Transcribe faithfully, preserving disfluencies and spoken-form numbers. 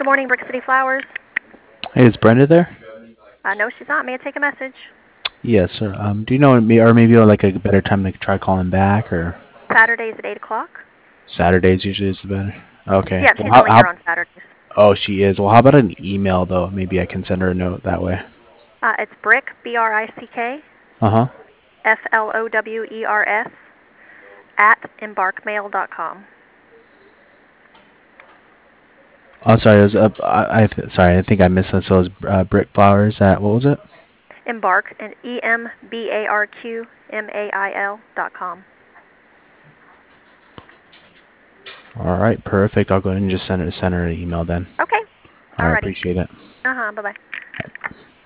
morning, Brick City Flowers. Hey, is Brenda there? Uh, no, she's not. May I take a message? Yes, sir. Um, do you know, me- or maybe like a better time to try calling back, or Saturdays at eight o'clock. Saturdays usually is the better. Okay. Yeah, Well, she's how, only here how? on Saturdays. Oh, she is. Well, how about an email though? Maybe I can send her a note that way. Uh, it's Brick, B R I C K, Uh huh. F L O W E R S, at embarkmail dot com. Oh, sorry. It was up. I, I th- sorry. I think I missed that. So it was uh, Brick Flowers at what was it? Embark, and E M B A R Q M A I L dot com. All right. Perfect. I'll go ahead and just send her send her an email then. Okay. All right. Alrighty. Appreciate it. Uh huh. Bye bye.